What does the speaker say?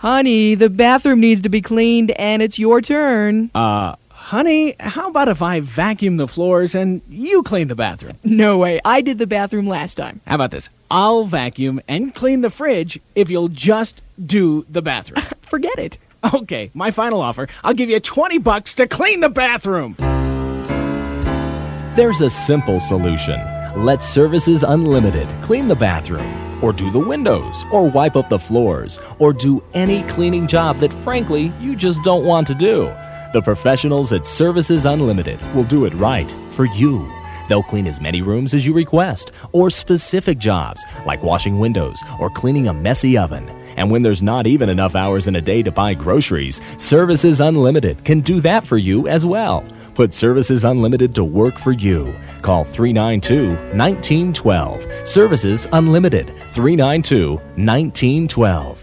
Honey, the bathroom needs to be cleaned, and it's your turn. Honey, how about if I vacuum the floors and you clean the bathroom? No way. I did the bathroom last time. How about this? I'll vacuum and clean the fridge if you'll just do the bathroom. Forget it. Okay, my final offer. I'll give you $20 to clean the bathroom. There's a simple solution. Let Services Unlimited clean the bathroom, or do the windows, or wipe up the floors, or do any cleaning job that, frankly, you just don't want to do. The professionals at Services Unlimited will do it right for you. They'll clean as many rooms as you request, or specific jobs like washing windows or cleaning a messy oven. And when there's not even enough hours in a day to buy groceries, Services Unlimited can do that for you as well. Put Services Unlimited to work for you. Call 392-1912. Services Unlimited, 392-1912.